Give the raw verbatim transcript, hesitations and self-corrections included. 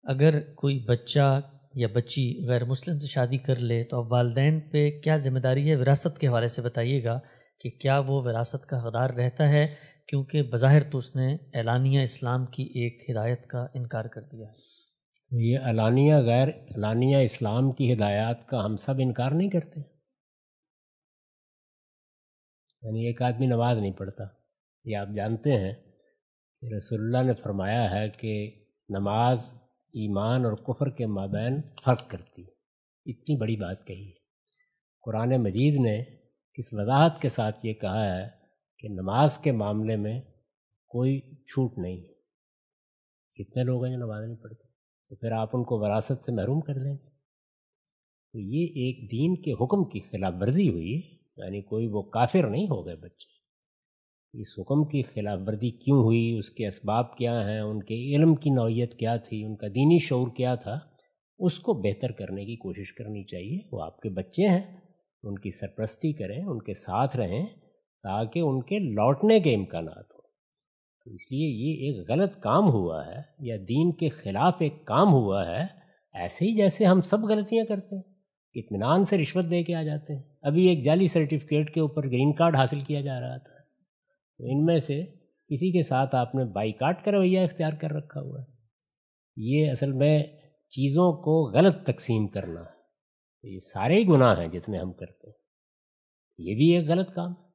اگر کوئی بچہ یا بچی غیر مسلم سے شادی کر لے تو اب والدین پہ کیا ذمہ داری ہے؟ وراثت کے حوالے سے بتائیے گا کہ کیا وہ وراثت کا حقدار رہتا ہے، کیونکہ بظاہر تو اس نے اعلانیہ اسلام کی ایک ہدایت کا انکار کر دیا ہے۔ یہ اعلانیہ غیر اعلانیہ اسلام کی ہدایات کا ہم سب انکار نہیں کرتے؟ یعنی ایک آدمی نماز نہیں پڑھتا، یہ آپ جانتے ہیں کہ رسول اللہ نے فرمایا ہے کہ نماز ایمان اور کفر کے مابین فرق کرتی ہے، اتنی بڑی بات کہی ہے۔ قرآن مجید نے کس وضاحت کے ساتھ یہ کہا ہے کہ نماز کے معاملے میں کوئی چھوٹ نہیں ہے۔ کتنے لوگ ہیں جو نماز نہیں پڑھتے، تو پھر آپ ان کو وراثت سے محروم کر دیں گے؟ تو یہ ایک دین کے حکم کی خلاف ورزی ہوئی، یعنی کوئی وہ کافر نہیں ہو گئے بچے۔ اس حکم کی خلاف ورزی کیوں ہوئی، اس کے اسباب کیا ہیں، ان کے علم کی نوعیت کیا تھی، ان کا دینی شعور کیا تھا، اس کو بہتر کرنے کی کوشش کرنی چاہیے۔ وہ آپ کے بچے ہیں، ان کی سرپرستی کریں، ان کے ساتھ رہیں تاکہ ان کے لوٹنے کے امکانات ہوں۔ تو اس لیے یہ ایک غلط کام ہوا ہے یا دین کے خلاف ایک کام ہوا ہے، ایسے ہی جیسے ہم سب غلطیاں کرتے ہیں، اطمینان سے رشوت دے کے آ جاتے ہیں۔ ابھی ایک جعلی سرٹیفکیٹ کے اوپر گرین کارڈ حاصل کیا جا رہا تھا، تو ان میں سے کسی کے ساتھ آپ نے بائیکاٹ کا رویہ اختیار کر رکھا ہوا ہے۔ یہ اصل میں چیزوں کو غلط تقسیم کرنا ہے، یہ سارے ہی گناہ ہیں جتنے ہم کرتے ہیں، یہ بھی ایک غلط کام ہے۔